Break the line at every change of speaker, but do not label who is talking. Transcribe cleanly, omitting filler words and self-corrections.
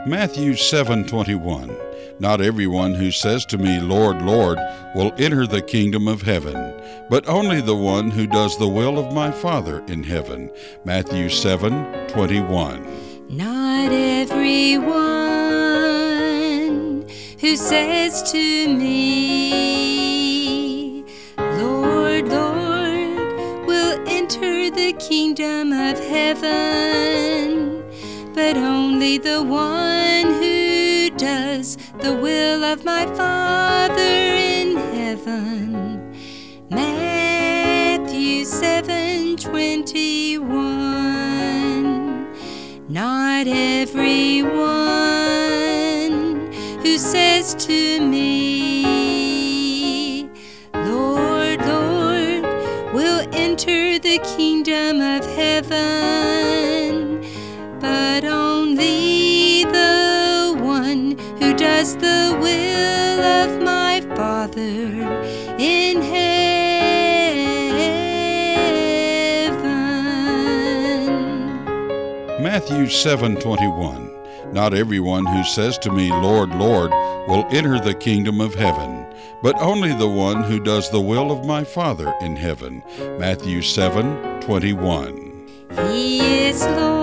Matthew 7:21. Not everyone who says to me, Lord, Lord, will enter the kingdom of heaven, but only the one who does the will of my Father in heaven. Matthew 7:21.
Not everyone who says to me, Lord, Lord, will enter the kingdom of heaven, but only the one who does the will of my Father in heaven. Matthew 7:21. Not everyone who says to me, Lord, Lord, will enter the kingdom of heaven, but only the one who does the will of my Father in heaven.
Matthew 7:21. Not everyone who says to me, Lord, Lord, will enter the kingdom of heaven, but only the one who does the will of my Father in heaven. Matthew 7:21.
He is Lord